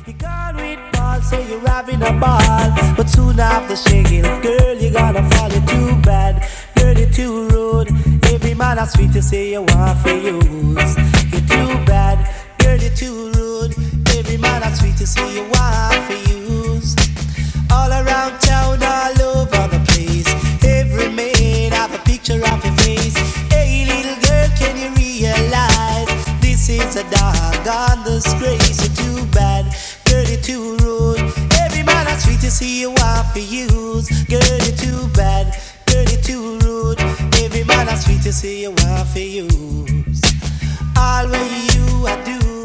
You gone with ball, so you're having a ball. But soon after shaking, girl, you gonna fall. You're too bad, girl, you're too rude. Every man that's sweet to say you want for use. You're too bad, girl, you're too rude. Every man that's sweet to say you want for use. All around town, all over the place. Every man have a picture of your face. Hey, little girl, can you realize this is a doggone disgrace? You're too bad, girl, you're too rude. Every man that's sweet to see you want for use. Girl, you're too bad, girl, you're too rude. Every man that's sweet to see you want for use. All what you I do